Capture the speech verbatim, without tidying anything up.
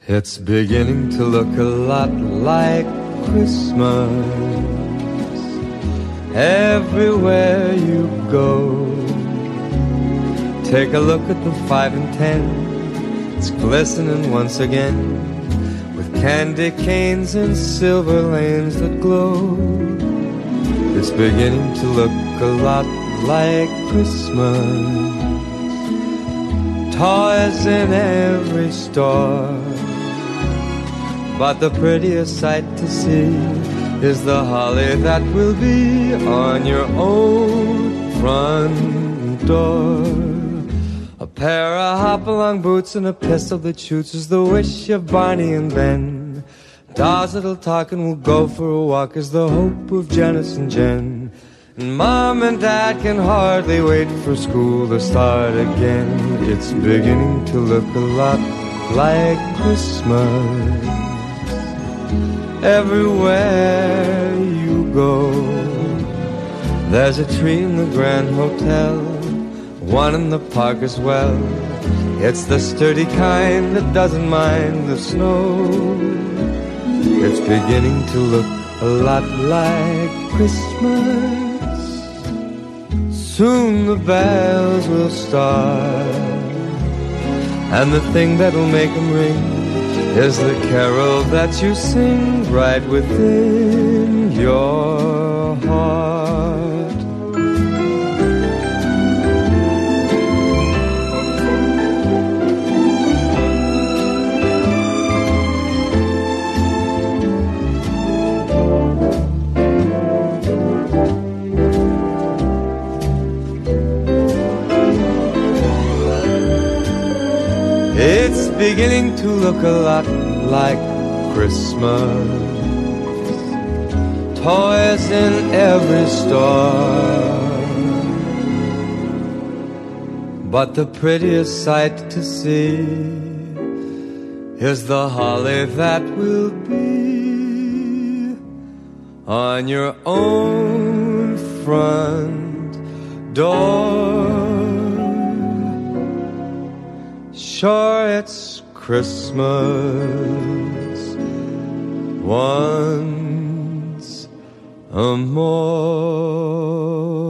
It's beginning to look a lot like Christmas everywhere you go. Take a look at the five and ten, it's glistening once again with candy canes and silver lanes that glow. It's beginning to look a lot like Christmas. Toys in every store, but the prettiest sight to see is the holly that will be on your own front door. A pair of hop-along boots and a pistol that shoots is the wish of Barney and Ben. Dolls that'll talk and will go for a walk is the hope of Janice and Jen. And Mom and Dad can hardly wait for school to start again. It's beginning to look a lot like Christmas everywhere you go. There's a tree in the Grand Hotel, one in the park as well. It's the sturdy kind that doesn't mind the snow. It's beginning to look a lot like Christmas. Soon the bells will start, and the thing that'll make them ring is the carol that you sing right within your heart. It's beginning to look a lot like Christmas. Toys in every store, but the prettiest sight to see is the holly that will be on your own front door. Sure, it's Christmas once a more.